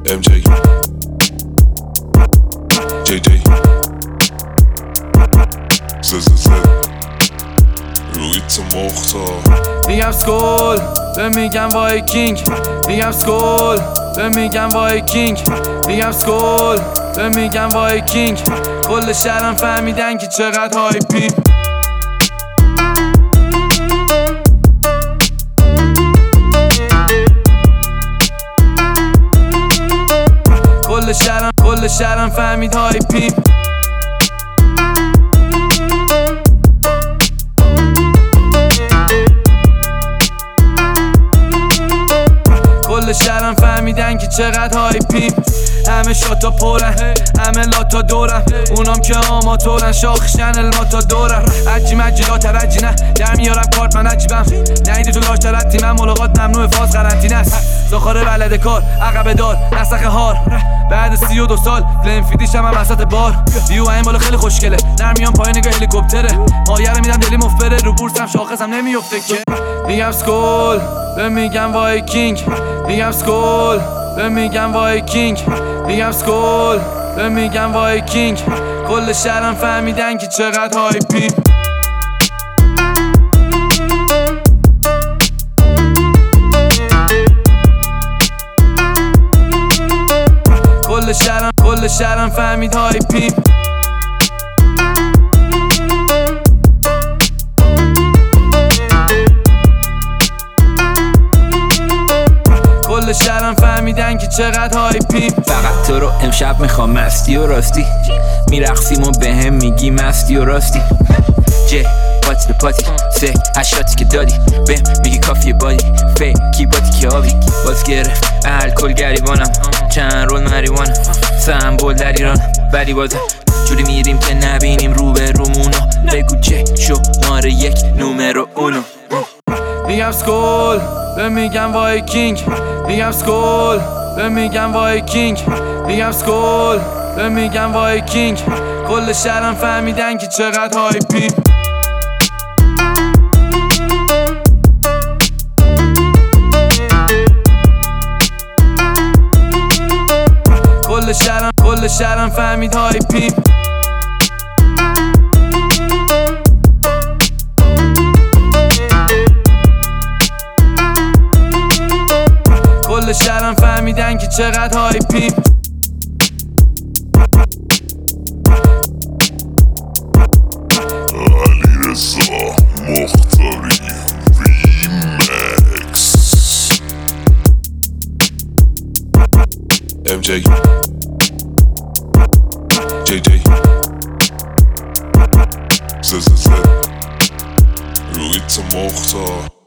MJ JJ زززه روی تو مختار میگم سکول به میگم وایکینگ، میگم سکول به میگم وایکینگ، میگم سکول به میگم وایکینگ. کل شهرم فهمیدن که چقدر هایپیم. کل شهرم فهمید هایپیم. کل شهرم فهمیدن که چقدر هایپیم. همه شاتا پرن، همه لاتا دورن، اونام که آماتورن، شاخشن الماتا دورن. عجی مجی لا ترجی نه در میارم کارت، من عجیبم نیدی تو لاش ترتی، من ملاقات ممنوع فاز قرنطینه است. زاخاره بلد کار عقب دار نسخ هار، بعد 32 سال فلیم فیدیشم هم وسط بار. ویو این بالا خیلی خوشگله، در میام پایین نگاه هلیکوپتره، مایه رو میدم دلی مفبره، رو بورسم شاخصم نمیفته که. میگم سکول به میگم وایکینگ، میگم سکول به میگم وایکینگ، میگم سکول به میگم وایکینگ. کل شهرم فهمیدن که چقدر هایپیم. کل شهرم فهمید هایپیم. کل شهرم فهمیدن که چقدر هایپیم. فقط تو رو امشب میخوام مستی و راستی، میرقصیم و به هم میگی مستی و راستی. جه پاتی به پاتی سه هشاتی که دادی بهم میگی کافیه بادی فیکی باتی که آبی باز گرفت الکل گریبانم، چند رول مریوانم، سمبول در ایران بری بازم. جوری میریم که نبینیم رو به رومونو، بگو چه شماره یک نومرو اونو. میگم سکول به میگم وایکینگ، میگم سکول به میگم وایکینگ، میگم سکول به میگم وایکینگ. کل شهرم فهمیدن که چقدر هایپیم. کل شهرم فهمید هایپیم. کل شهرم فهمیدن که چقدر هایپیم. علیرضا مختاری ریمکس MJ JJ زززه روی تو مختار